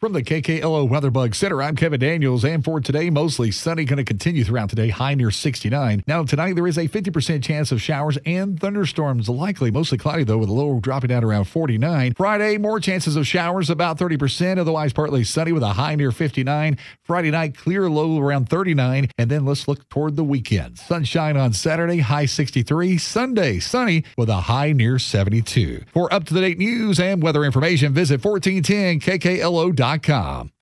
From the KKLO WeatherBug Center, I'm Kevin Daniels, and for today, mostly sunny, going to continue throughout the day, high near 69. Now, tonight, there is a 50% chance of showers and thunderstorms, likely mostly cloudy, though, with a low dropping down around 49. Friday, more chances of showers, about 30%, otherwise partly sunny with a high near 59. Friday night, clear low around 39, and then let's look toward the weekend. Sunshine on Saturday, high 63. Sunday, sunny with a high near 72. For up-to-the-date news and weather information, visit 1410kklo.com.